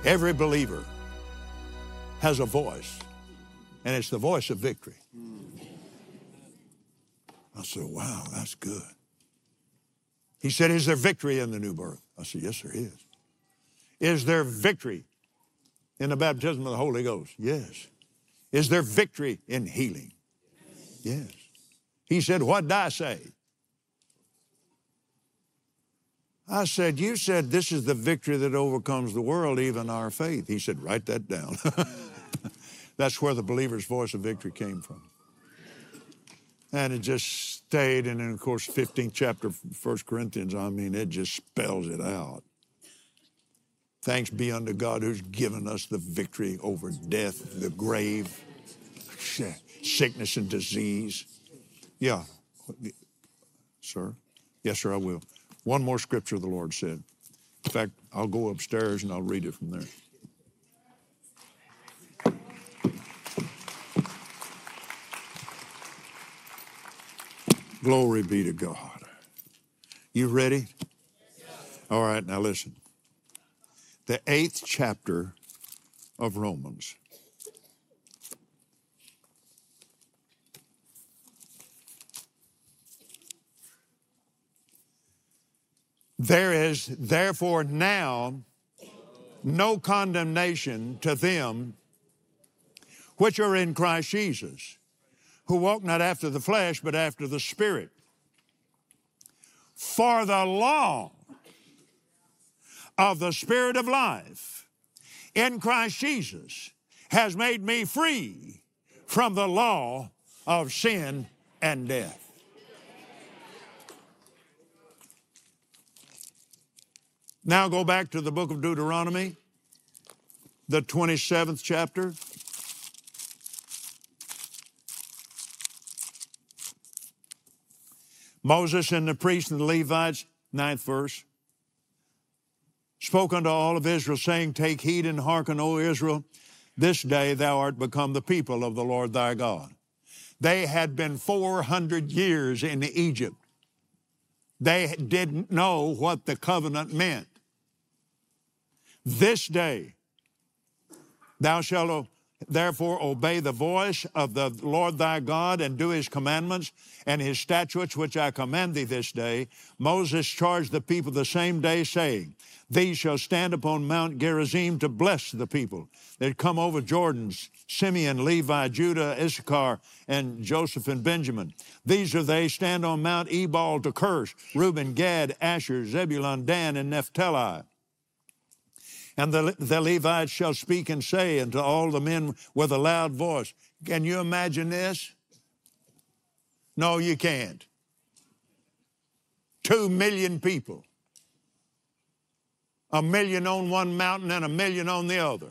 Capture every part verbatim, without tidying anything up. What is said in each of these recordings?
Every believer has a voice, and it's the voice of victory. I said, wow, that's good. He said, is there victory in the new birth? I said, yes, there is. Is there victory in the baptism of the Holy Ghost? Yes. Is there victory in healing? Yes. He said, what did I say? I said, you said this is the victory that overcomes the world, even our faith. He said, write that down. That's where the believer's voice of victory came from. And it just stayed. And then, of course, fifteenth chapter, First Corinthians, I mean, it just spells it out. Thanks be unto God who's given us the victory over death, the grave, sickness and disease. Yeah. Sir? Yes, sir, I will. One more scripture the Lord said. In fact, I'll go upstairs and I'll read it from there. Glory be to God. You ready? All right, now listen. The eighth chapter of Romans. There is therefore now no condemnation to them which are in Christ Jesus, who walk not after the flesh, but after the Spirit. For the law of the Spirit of life in Christ Jesus has made me free from the law of sin and death. Now go back to the book of Deuteronomy, the twenty-seventh chapter. Moses and the priests and the Levites, ninth verse, spoke unto all of Israel, saying, take heed and hearken, O Israel, this day thou art become the people of the Lord thy God. They had been four hundred years in Egypt. They didn't know what the covenant meant. This day thou shalt therefore obey the voice of the Lord thy God and do his commandments and his statutes which I command thee this day. Moses charged the people the same day, saying, these shall stand upon Mount Gerizim to bless the people that come over Jordan, Simeon, Levi, Judah, Issachar, and Joseph and Benjamin. These are they stand on Mount Ebal to curse, Reuben, Gad, Asher, Zebulun, Dan, and Naphtali. And the, the Levites shall speak and say unto all the men with a loud voice. Can you imagine this? No, you can't. Two million people. A million on one mountain and a million on the other.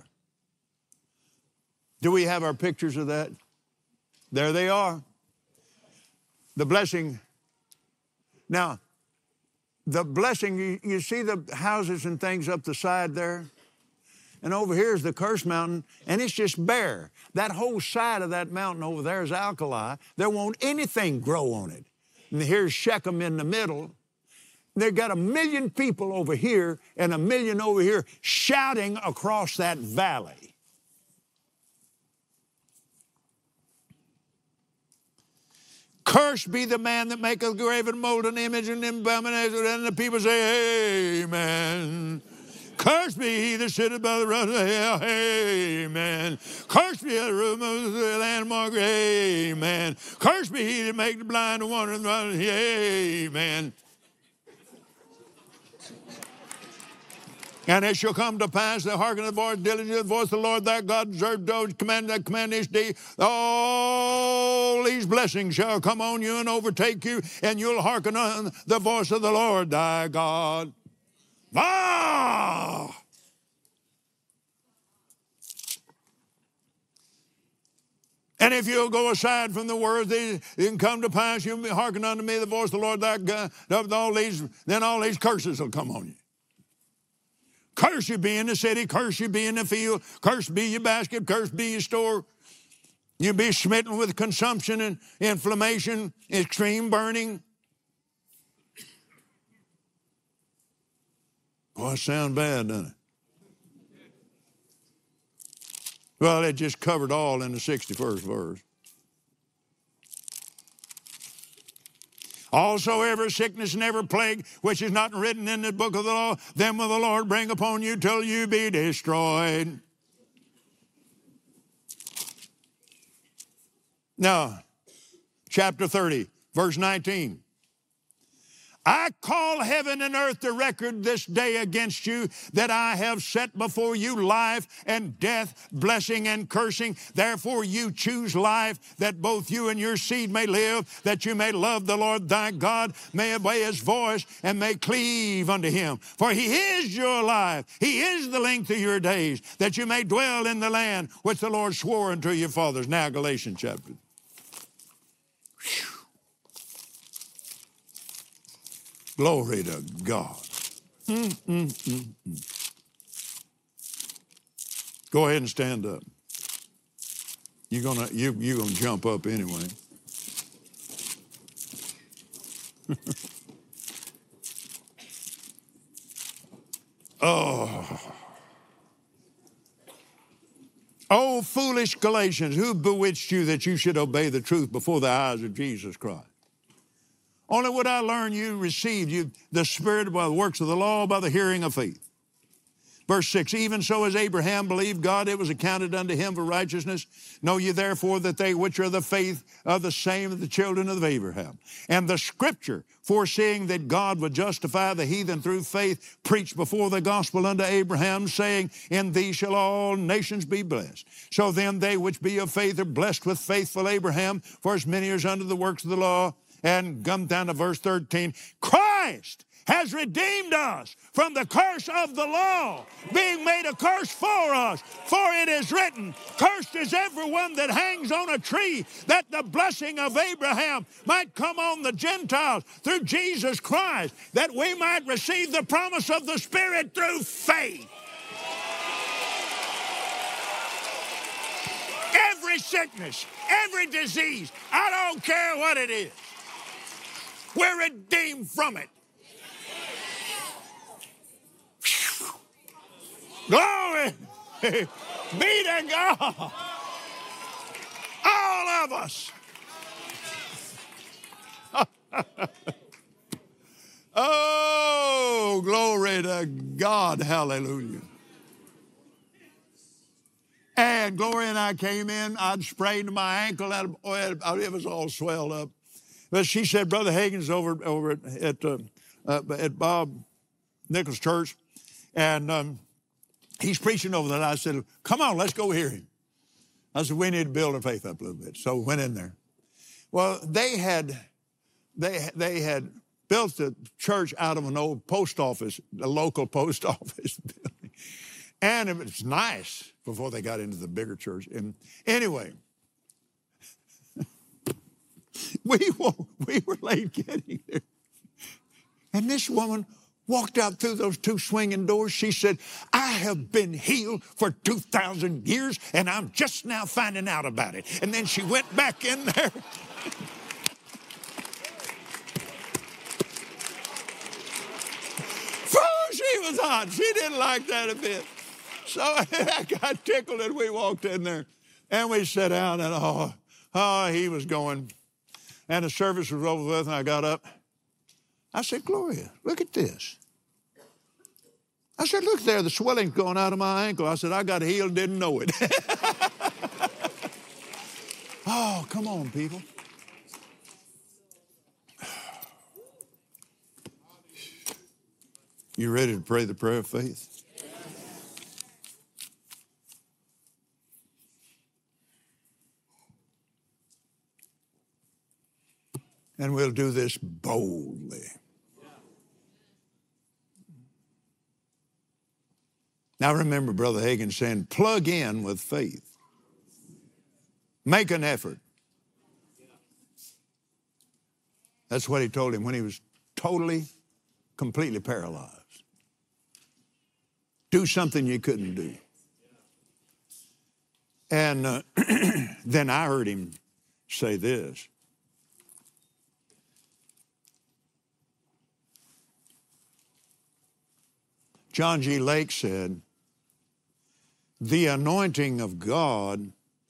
Do we have our pictures of that? There they are. The blessing. Now, the blessing, you, you see the houses and things up the side there? And over here is the curse mountain, and it's just bare. That whole side of that mountain over there is alkali. There won't anything grow on it. And here's Shechem in the middle. They've got a million people over here and a million over here shouting across that valley. Cursed be the man that maketh a graven molten image and abomination. And the people say, amen. Cursed be he that sitteth by the road of hell, amen. Cursed be the room of the landmark, amen. Cursed be he that make the blind to wander, amen. And it shall come to pass that hearken to the voice, diligent to the voice of the Lord thy God, observe those command that command this day. All these blessings shall come on you and overtake you, and you'll hearken on the voice of the Lord thy God. Ah! And if you'll go aside from the words, it can come to pass, you'll hearken unto me, the voice of the Lord thy God, all these, then all these curses will come on you. Curse you be in the city, curse you be in the field, curse be your basket, curse be your store. You'll be smitten with consumption and inflammation, extreme burning. Boy, it sounds bad, doesn't it? Well, it just covered all in the sixty-first verse. Also, every sickness and every plague which is not written in the book of the law, them will the Lord bring upon you till you be destroyed. Now, chapter thirty, verse nineteen. I call heaven and earth to record this day against you, that I have set before you life and death, blessing and cursing. Therefore you choose life, that both you and your seed may live, that you may love the Lord thy God, may obey his voice, and may cleave unto him. For he is your life, he is the length of your days, that you may dwell in the land which the Lord swore unto your fathers. Now Galatians chapter. Whew. Glory to God. Mm, mm, mm, mm. Go ahead and stand up. You're gonna you you're gonna jump up anyway. Oh. Oh, foolish Galatians, who bewitched you that you should obey the truth before the eyes of Jesus Christ? Only would I learn you received you the Spirit by the works of the law, by the hearing of faith. Verse six, even so as Abraham believed God, it was accounted unto him for righteousness. Know ye therefore that they which are the faith are the same as the children of Abraham. And the Scripture, foreseeing that God would justify the heathen through faith, preached before the gospel unto Abraham, saying, in thee shall all nations be blessed. So then they which be of faith are blessed with faithful Abraham, for as many as under the works of the law. And come down to verse thirteen. Christ has redeemed us from the curse of the law, being made a curse for us. For it is written, cursed is everyone that hangs on a tree, that the blessing of Abraham might come on the Gentiles through Jesus Christ, that we might receive the promise of the Spirit through faith. Every sickness, every disease, I don't care what it is, we're redeemed from it. Glory be to God. All of us. Oh, glory to God. Hallelujah. And Gloria and I came in. I'd sprained my ankle. It was all swelled up. But she said, Brother Hagin's over, over at, at, uh, uh, at Bob Nichols' church, and um, he's preaching over there. I said, come on, let's go hear him. I said, we need to build our faith up a little bit. So we went in there. Well, they had, they, they had built the church out of an old post office, a local post office building. And it was nice before they got into the bigger church. And anyway, we, we were late getting there. And this woman walked out through those two swinging doors. She said, I have been healed for two thousand years, and I'm just now finding out about it. And then she went back in there. Oh, she was hot. She didn't like that a bit. So I got tickled, and we walked in there. And we sat down, and oh, oh, he was going. And the service was over with, and I got up. I said, Gloria, look at this. I said, look there, the swelling's going out of my ankle. I said, I got healed, didn't know it. Oh, come on, people. You ready to pray the prayer of faith? And we'll do this boldly. Now remember Brother Hagin saying, plug in with faith. Make an effort. That's what he told him when he was totally, completely paralyzed. Do something you couldn't do. And uh, then I heard him say this. John G. Lake said, The anointing of God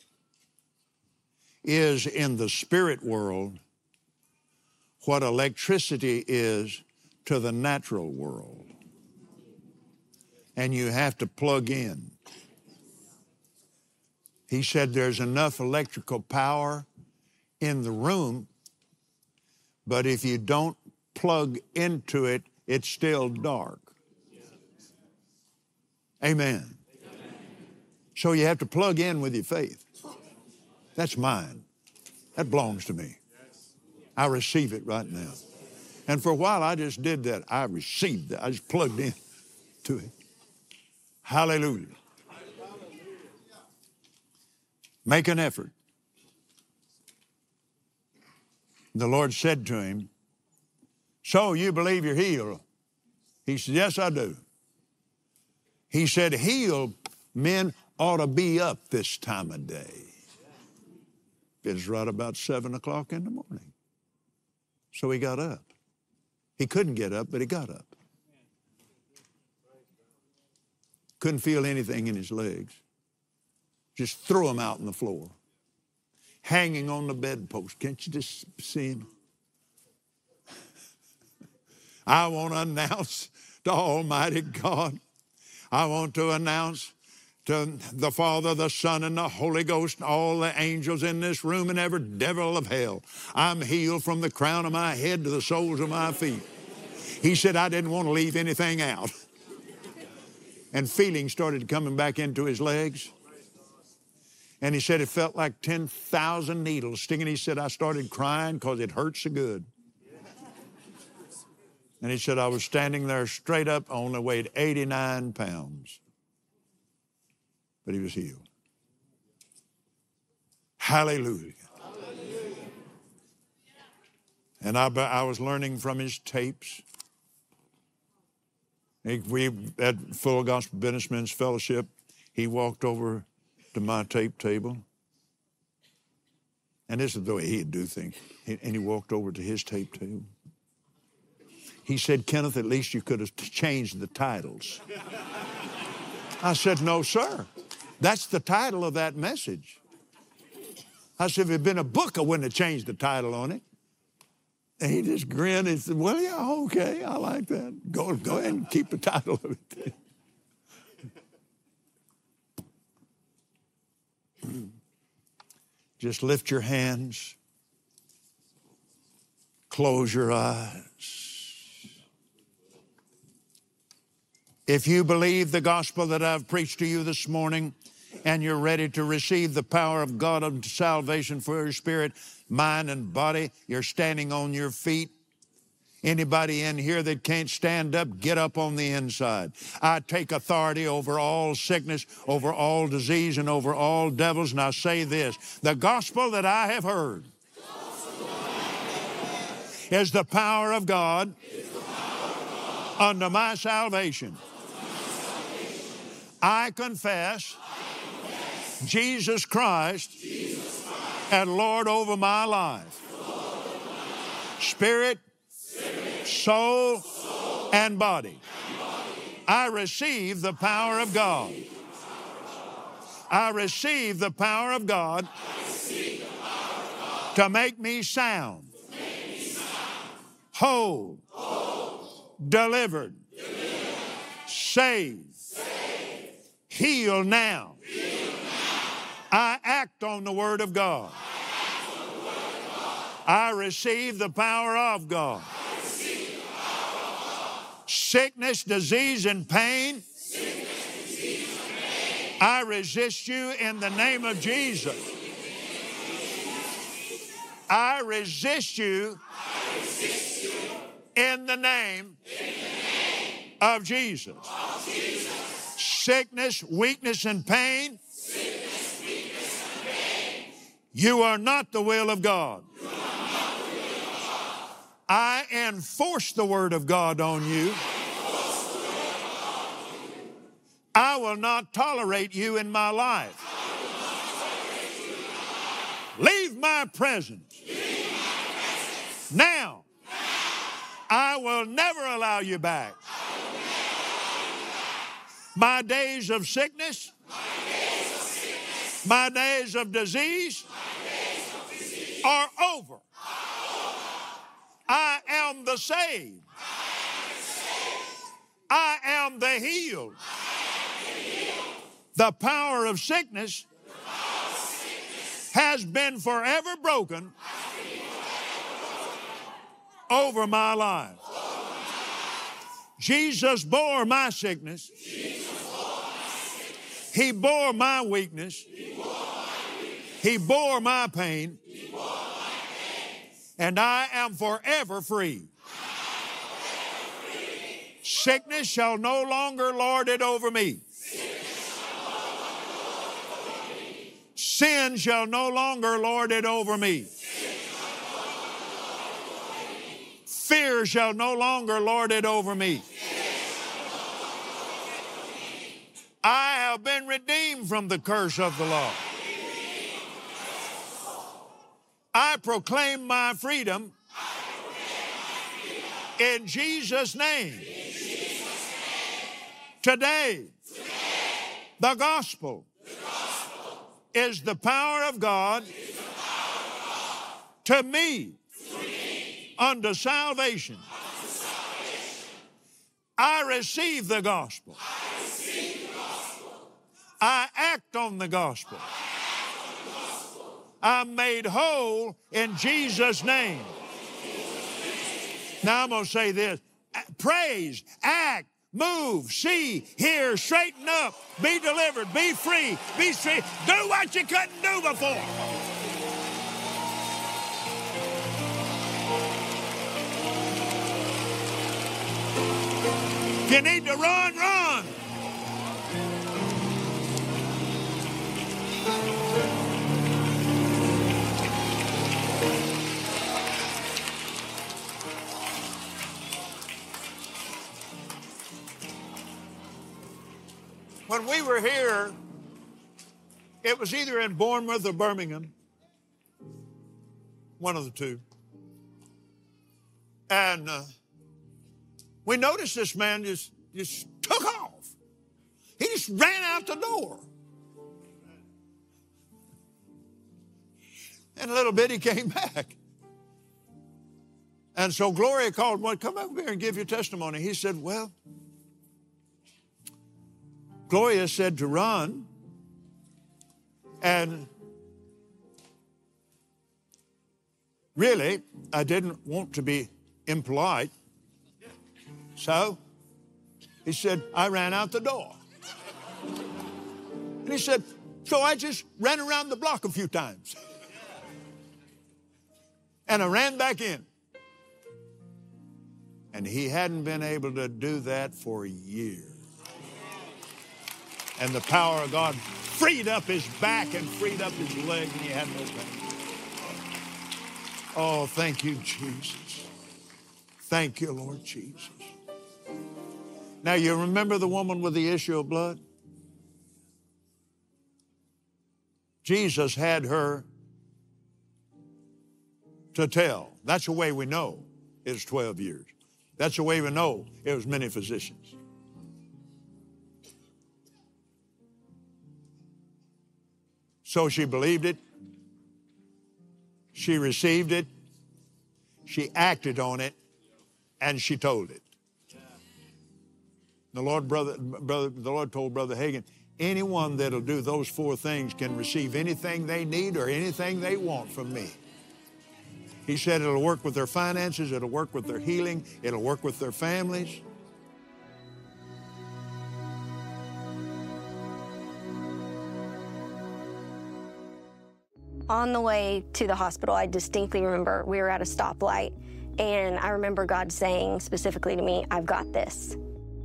is in the spirit world what electricity is to the natural world. And you have to plug in. He said there's enough electrical power in the room, but if you don't plug into it, it's still dark. Amen. So you have to plug in with your faith. That's mine. That belongs to me. I receive it right now. And for a while, I just did that. I received that. I just plugged in to it. Hallelujah. Make an effort. The Lord said to him, so you believe you're healed? He said, yes, I do. He said, healed men ought to be up this time of day. It's right about seven o'clock in the morning. So he got up. He couldn't get up, but he got up. Couldn't feel anything in his legs. Just threw him out on the floor. Hanging on the bedpost. Can't you just see him? I want to announce to Almighty God. I want to announce to the Father, the Son, and the Holy Ghost, and all the angels in this room, and every devil of hell. I'm healed from the crown of my head to the soles of my feet. He said, I didn't want to leave anything out. And feeling started coming back into his legs. And he said it felt like ten thousand needles stinging. He said, I started crying because it hurt so good. And he said, I was standing there straight up, only weighed eighty-nine pounds. But he was healed. Hallelujah. Hallelujah. And I, I was learning from his tapes. He, we at Full Gospel Businessmen's Fellowship, he walked over to my tape table. And this is the way he'd do things. He, and he walked over to his tape table. He said, Kenneth, at least you could have changed the titles. I said, no, sir. That's the title of that message. I said, if it had been a book, I wouldn't have changed the title on it. And he just grinned and said, well, yeah, okay, I like that. Go, go ahead and keep the title of it. Just lift your hands. Close your eyes. If you believe the gospel that I've preached to you this morning and you're ready to receive the power of God unto salvation for your spirit, mind, and body, you're standing on your feet. Anybody in here that can't stand up, get up on the inside. I take authority over all sickness, over all disease, and over all devils, and I say this, the gospel that I have heard is the power of God unto my salvation. I confess, I confess Jesus Christ, Jesus Christ as Lord over my life. Over my life. Spirit, Spirit soul, soul and, body. and body. I receive the power of God. I receive the power of God, the power of God to make me sound, make me sound whole, whole delivered, delivered saved. Heal now. Heal now. I act on the Word of God. I, the word of God. I receive the power of God. The power of God. Sickness, disease, and pain. Sickness, disease, and pain. I resist you in the name of Jesus. I resist you, I resist you in the name, in the name of Jesus. Of Jesus. Sickness, weakness, and pain. Sickness, weakness, and pain. You are not the will of God. You are not the will of God. I enforce the word of God on you. I will not tolerate you in my life. Leave my presence. Leave my presence. Now, now, I will never allow you back. My days of sickness, days My days of disease are over. I am the saved. I am the healed. The power of sickness has been forever broken over my life. Jesus bore my sickness. He bore my weakness. He bore my pain. And I am forever free. Sickness shall no longer lord it over me. Sin shall no longer lord it over me. Fear shall no longer lord it over me. I have been redeemed from the curse of the law. I proclaim my freedom in Jesus' name. Today, the gospel is the power of God to me unto salvation. I receive the gospel. I act on the gospel. I'm made whole in Jesus' name. Now I'm going to say this. Praise, act, move, see, hear, straighten up, be delivered, be free, be free. Do what you couldn't do before. If you need to run, run. When we were here, it was either in Bournemouth or Birmingham, one of the two. And uh, we noticed this man just, just took off. He just ran out the door. In a little bit, he came back. And so Gloria called, well, come over here and give your testimony. He said, well, Gloria said to run, and really, I didn't want to be impolite. So he said, I ran out the door. And he said, so I just ran around the block a few times. And I ran back in. And he hadn't been able to do that for years. And the power of God freed up his back and freed up his leg, and he had no pain. Oh, thank you, Jesus. Thank you, Lord Jesus. Now, you remember the woman with the issue of blood? Jesus had her to tell. That's the way we know it was twelve years. That's the way we know it was many physicians. So she believed it. She received it. She acted on it. And she told it. The Lord, brother, brother, the Lord told Brother Hagin, anyone that'll do those four things can receive anything they need or anything they want from me. He said it'll work with their finances, it'll work with their healing, it'll work with their families. On the way to the hospital, I distinctly remember we were at a stoplight, and I remember God saying specifically to me, I've got this.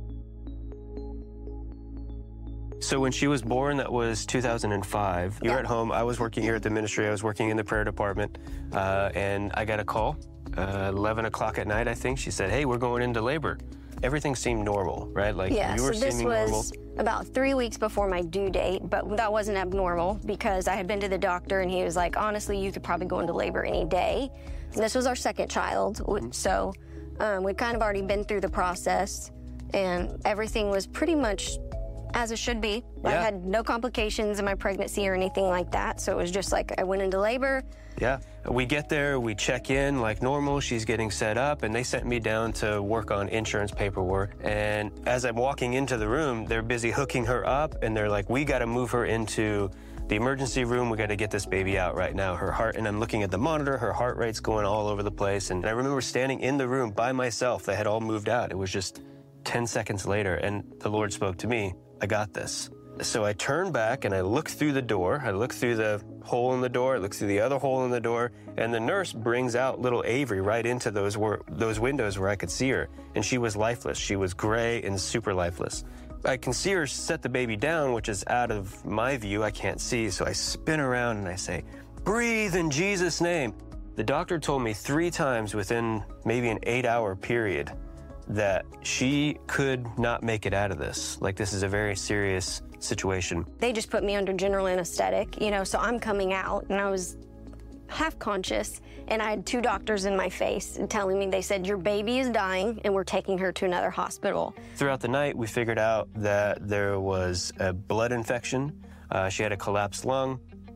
So when she was born, that was two thousand five. You were Yeah. at home. I was working here at the ministry. I was working in the prayer department, uh, and I got a call, uh, eleven o'clock at night, I think. She said, hey, we're going into labor. Everything seemed normal, right? Like Yeah, you were so this seeming was normal. about three weeks before my due date, but that wasn't abnormal because I had been to the doctor and he was like, honestly, you could probably go into labor any day. And this was our second child, so um, we'd kind of already been through the process, and everything was pretty much as it should be. I Yeah. had no complications in my pregnancy or anything like that. So it was just like I went into labor. Yeah. We get there, we check in like normal, she's getting set up, and they sent me down to work on insurance paperwork. And as I'm walking into the room, they're busy hooking her up, and they're like, we got to move her into the emergency room. We got to get this baby out right now. Her heart, and I'm looking at the monitor, her heart rate's going all over the place. And I remember standing in the room by myself. They had all moved out. It was just ten seconds later, and the Lord spoke to me, I got this. So I turn back and I look through the door. I look through the hole in the door, I look through the other hole in the door, and the nurse brings out little Avery right into those wor- those windows where I could see her. And she was lifeless. She was gray and super lifeless. I can see her set the baby down, which is out of my view. I can't see. So I spin around and I say, breathe in Jesus' name. The doctor told me three times within maybe an eight hour period that she could not make it out of this. Like, this is a very serious situation. They just put me under general anesthetic, you know, so I'm coming out and I was half conscious, and I had two doctors in my face telling me, they said, your baby is dying and we're taking her to another hospital. Throughout the night, we figured out that there was a blood infection. Uh, she had a collapsed lung.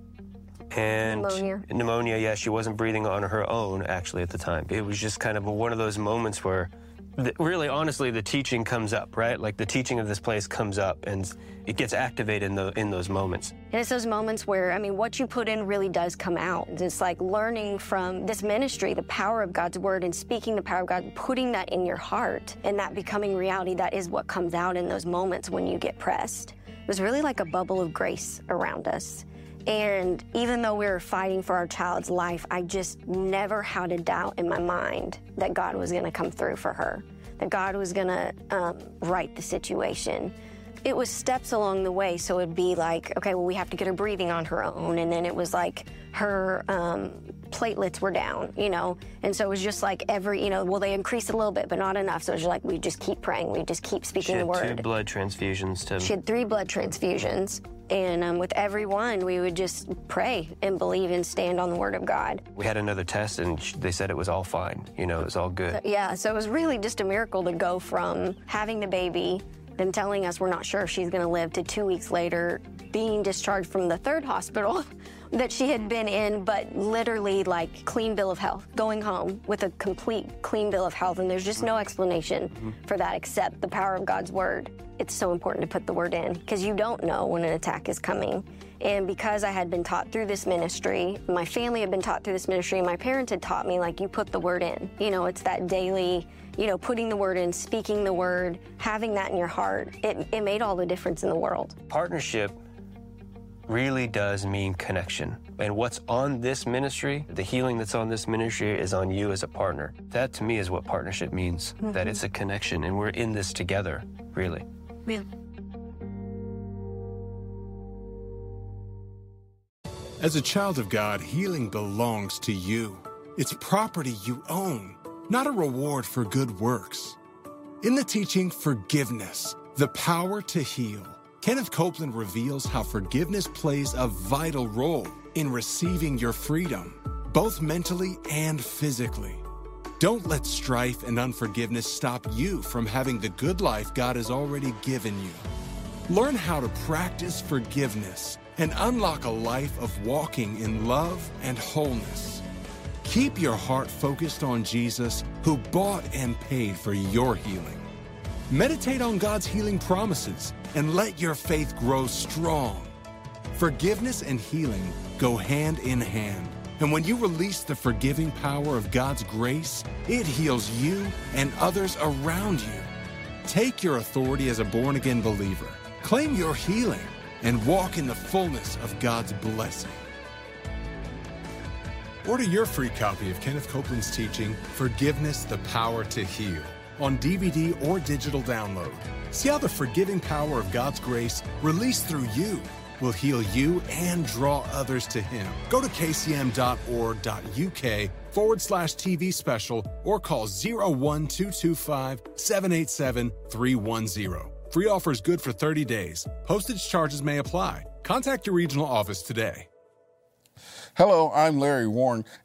And Pneumonia. Pneumonia, yeah, she wasn't breathing on her own, actually, at the time. It was just kind of one of those moments where, the, really, honestly, the teaching comes up, right? Like, the teaching of this place comes up, and it gets activated in, the, in those moments. And it's those moments where, I mean, what you put in really does come out. It's like learning from this ministry, the power of God's word, and speaking the power of God, putting that in your heart, and that becoming reality. That is what comes out in those moments when you get pressed. It was really like a bubble of grace around us. And even though we were fighting for our child's life, I just never had a doubt in my mind that God was going to come through for her, that God was going to um, right the situation. It was steps along the way, so it'd be like, okay, well, we have to get her breathing on her own, and then it was like her um, platelets were down, you know, and so it was just like every, you know, well, they increased a little bit, but not enough, so it was like, we just keep praying, we just keep speaking the word. She had two blood transfusions to... She had three blood transfusions. And um, with every one, we would just pray and believe and stand on the word of God. We had another test, and they said it was all fine. You know, it was all good. Yeah, so it was really just a miracle to go from having the baby, them telling us we're not sure if she's going to live, to two weeks later being discharged from the third hospital that she had been in, but literally like clean bill of health, going home with a complete clean bill of health. And there's just no explanation mm-hmm. for that except the power of God's word. It's so important to put the word in because you don't know when an attack is coming. And because I had been taught through this ministry, my family had been taught through this ministry, and my parents had taught me, like, you put the word in. You know, it's that daily, you know, putting the word in, speaking the word, having that in your heart. It, it made all the difference in the world. Partnership really does mean connection. And what's on this ministry, the healing that's on this ministry, is on you as a partner. That, to me, is what partnership means, mm-hmm. that it's a connection, and we're in this together, really. Yeah. As a child of God, healing belongs to you. It's property you own, not a reward for good works. In the teaching, Forgiveness, the Power to Heal, Kenneth Copeland reveals how forgiveness plays a vital role in receiving your freedom, both mentally and physically. Don't let strife and unforgiveness stop you from having the good life God has already given you. Learn how to practice forgiveness and unlock a life of walking in love and wholeness. Keep your heart focused on Jesus, who bought and paid for your healing. Meditate on God's healing promises and let your faith grow strong. Forgiveness and healing go hand in hand. And when you release the forgiving power of God's grace, it heals you and others around you. Take your authority as a born-again believer, claim your healing, and walk in the fullness of God's blessing. Order your free copy of Kenneth Copeland's teaching, Forgiveness, the Power to Heal, on D V D or digital download. See how the forgiving power of God's grace, released through you, will heal you and draw others to Him. Go to kcm.org.uk forward slash TV special or call zero one two two five, seven eight seven, three one zero. Free offer is good for thirty days. Postage charges may apply. Contact your regional office today. Hello, I'm Larry Warren,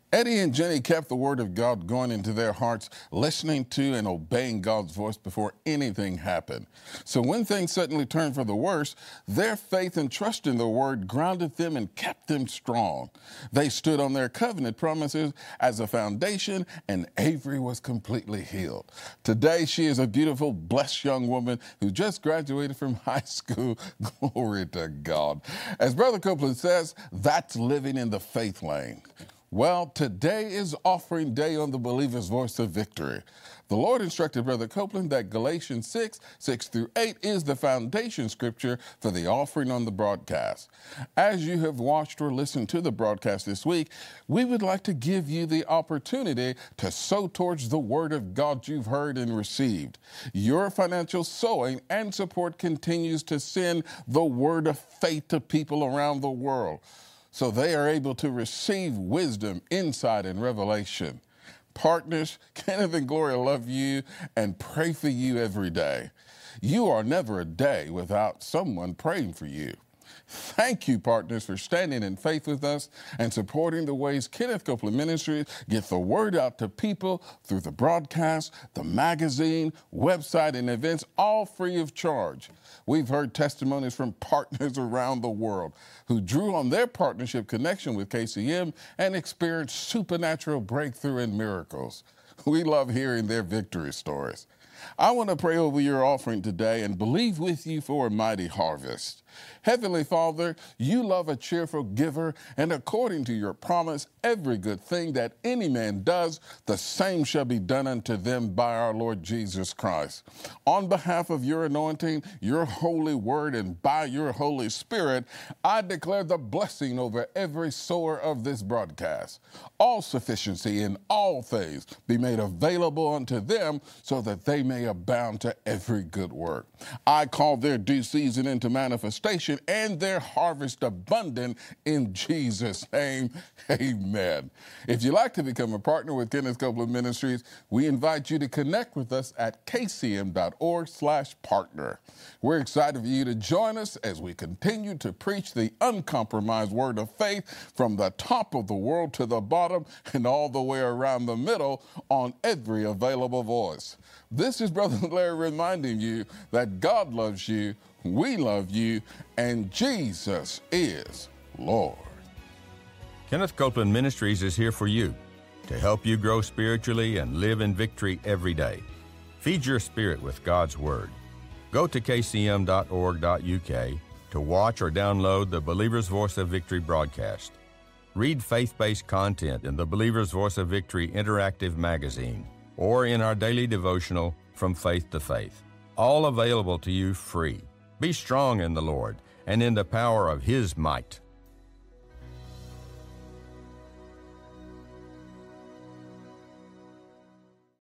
Eddie and Jenny kept the Word of God going into their hearts, listening to and obeying God's voice before anything happened. So when things suddenly turned for the worse, their faith and trust in the Word grounded them and kept them strong. They stood on their covenant promises as a foundation, and Avery was completely healed. Today, she is a beautiful, blessed young woman who just graduated from high school. Glory to God. As Brother Copeland says, that's living in the faith lane. Well, today is offering day on the Believer's Voice of Victory. The Lord instructed Brother Copeland that Galatians six, six through eight is the foundation scripture for the offering on the broadcast. As you have watched or listened to the broadcast this week, we would like to give you the opportunity to sow towards the Word of God you've heard and received. Your financial sowing and support continues to send the word of faith to people around the world, so they are able to receive wisdom, insight, and revelation. Partners, Kenneth and Gloria love you and pray for you every day. You are never a day without someone praying for you. Thank you, partners, for standing in faith with us and supporting the ways Kenneth Copeland Ministries get the word out to people through the broadcast, the magazine, website, and events, all free of charge. We've heard testimonies from partners around the world who drew on their partnership connection with K C M and experienced supernatural breakthrough and miracles. We love hearing their victory stories. I want to pray over your offering today and believe with you for a mighty harvest. Heavenly Father, you love a cheerful giver, and according to your promise, every good thing that any man does, the same shall be done unto them by our Lord Jesus Christ. On behalf of your anointing, your holy word, and by your Holy Spirit, I declare the blessing over every sower of this broadcast. All sufficiency in all things be made available unto them so that they may abound to every good work. I call their due season into manifestation and their harvest abundant in Jesus' name. Amen. If you'd like to become a partner with Kenneth Copeland Ministries, we invite you to connect with us at kcm.org slash partner. We're excited for you to join us as we continue to preach the uncompromised word of faith from the top of the world to the bottom and all the way around the middle on every available voice. This is Brother Larry reminding you that God loves you, we love you, and Jesus is Lord. Kenneth Copeland Ministries is here for you to help you grow spiritually and live in victory every day. Feed your spirit with God's Word. Go to k c m dot org dot u k to watch or download the Believer's Voice of Victory broadcast. Read faith-based content in the Believer's Voice of Victory interactive magazine or in our daily devotional From Faith to Faith. All available to you free. Be strong in the Lord and in the power of His might.